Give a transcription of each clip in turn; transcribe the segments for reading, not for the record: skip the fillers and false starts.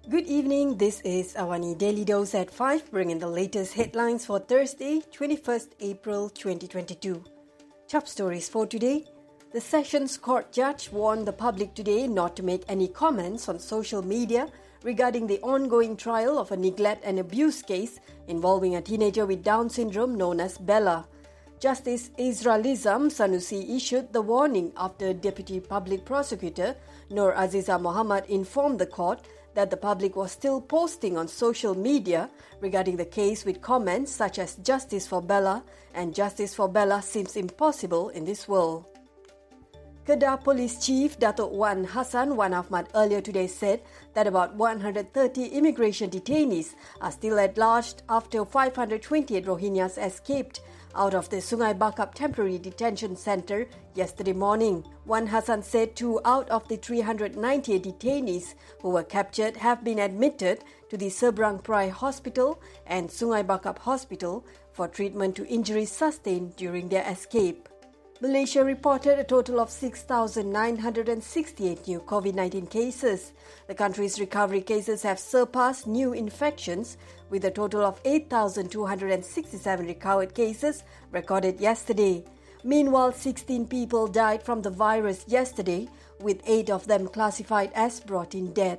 Good evening, this is Awani Daily Dose at 5, bringing the latest headlines for Thursday, 21st April 2022. Top stories for today. The Sessions Court judge warned the public today not to make any comments on social media regarding the ongoing trial of a neglect and abuse case involving a teenager with Down syndrome known as Bella. Justice Israelizam Sanusi issued the warning after Deputy Public Prosecutor Noor Aziza Mohamad informed the court that the public was still posting on social media regarding the case with comments such as "Justice for Bella" and "Justice for Bella seems impossible in this world." Kedah Police Chief Datuk Wan Hassan Wan Ahmad earlier today said that about 130 immigration detainees are still at large after 528 Rohingyas escaped out of the Sungai Bakap Temporary Detention Centre yesterday morning. Wan Hassan said 2 out of the 398 detainees who were captured have been admitted to the Seberang Perai Hospital and Sungai Bakap Hospital for treatment to injuries sustained during their escape. Malaysia reported a total of 6,968 new COVID-19 cases. The country's recovery cases have surpassed new infections, with a total of 8,267 recovered cases recorded yesterday. Meanwhile, 16 people died from the virus yesterday, with 8 of them classified as brought-in death.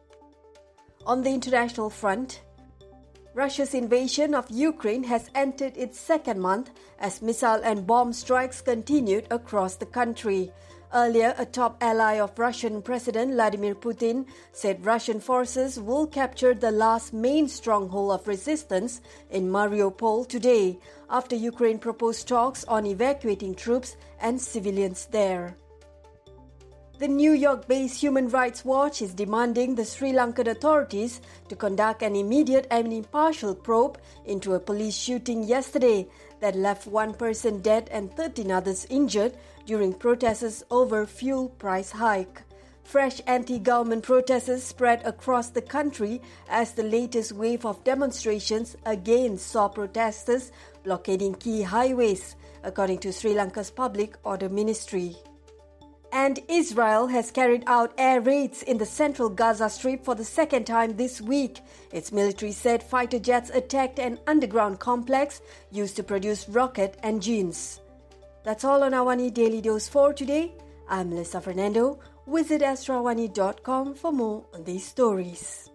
On the international front, Russia's invasion of Ukraine has entered its second month as missile and bomb strikes continued across the country. Earlier, a top ally of Russian President Vladimir Putin said Russian forces will capture the last main stronghold of resistance in Mariupol today, after Ukraine proposed talks on evacuating troops and civilians there. The New York-based Human Rights Watch is demanding the Sri Lankan authorities to conduct an immediate and impartial probe into a police shooting yesterday that left 1 person dead and 13 others injured during protests over fuel price hike. Fresh anti-government protests spread across the country as the latest wave of demonstrations again saw protesters blockading key highways, according to Sri Lanka's Public Order Ministry. And Israel has carried out air raids in the central Gaza Strip for the second time this week. Its military said fighter jets attacked an underground complex used to produce rocket engines. That's all on Awani Daily Dose for today. I'm Melissa Fernando. Visit astrawani.com for more on these stories.